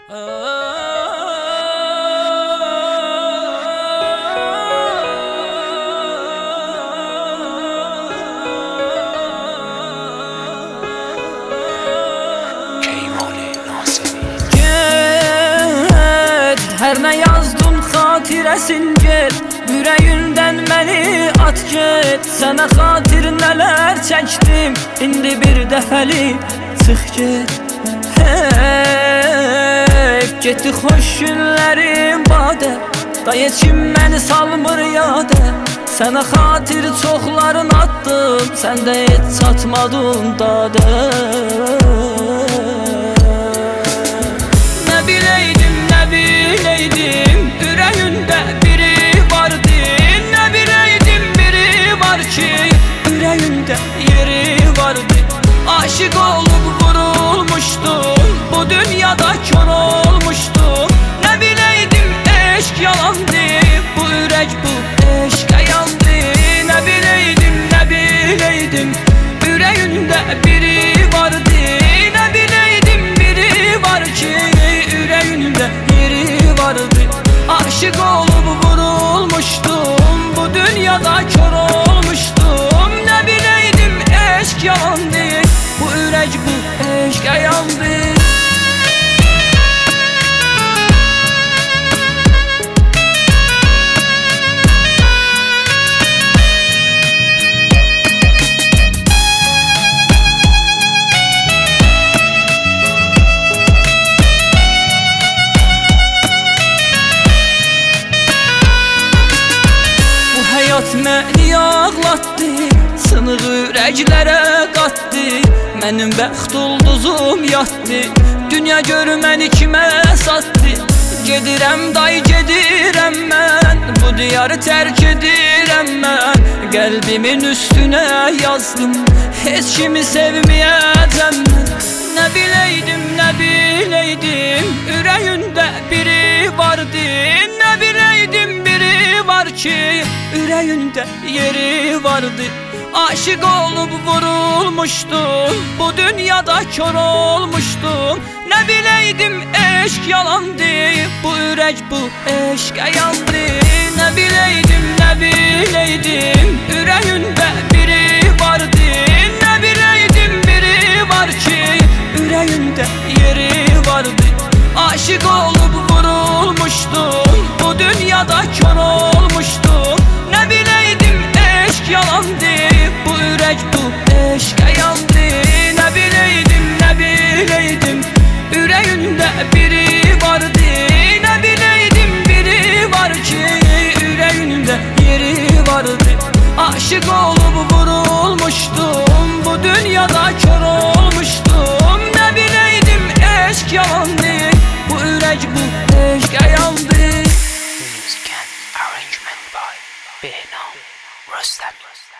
Her ne yazdın xatirəsin get, ürəyindən məni at get. Sənə xatir nələr çəkdim, indi bir dəfəli çıx get. Hey, getdi xoş günlərim badə, da heç kim məni salmır yadə. Sənə xatir çoxların atdım, sən də heç çatmadın dadə. Nə biləydim, nə biləydim, ürəyində biri vardı. Nə biləydim biri var ki, ürəyində yeri vardı. Aşık olub vurulmuşdum, bu dünyada kör olmuşdum. Nə biləydim eşq yalandı, bu ürək bu eşqə yandı. Nə biləydim, nə biləydim, ürəyində biri vardı. Nə biləydim biri var ki, ürəyində yeri vardı. Aşık olub vurulmuşdum, bu dünyada kör olmuşdum. Nə biləydim eşq yalandı, bu ürək bu eşqə yandı. Həyat məni ağlatdı, sınıq ürəklərə qatdı. Mənim bəxt ulduzum yatdı, dünya gör məni kimə satdı. Gedirəm day gedirəm mən, bu diyarı tərk edirəm mən. Qəlbimin üstünə yazdım, heç kimi sevməyəcəm mən. Nə biləydim, nə biləydim, ürəyində biri vardı. Nə biləydim biri var ki, ürəyində yeri vardı. Aşık olub vurulmuşdum, bu dünyada kör olmuşdum. Nə biləydim eşq yalandı, bu ürək bu eşqə yandı. Nə biləydim, nə biləydim, ürəyində biri vardı. Nə biləydim biri var ki, ürəyində yeri vardı. Aşık olub vurulmuşdum, bu dünyada kör olmuştum. Nə biləydim eşq yalandı, bu ürək bu eşqə yandı. Nə biləydim, nə biləydim, ürəyində biri vardı. Nə biləydim biri var ki, ürəyində yeri vardı. Aşık olub vurulmuştum, bu dünyada kör olmuştum. Nə biləydim eşq yalandı, bu ürək bu eşqə yandı. Music and arrangement by Behnam Rustam.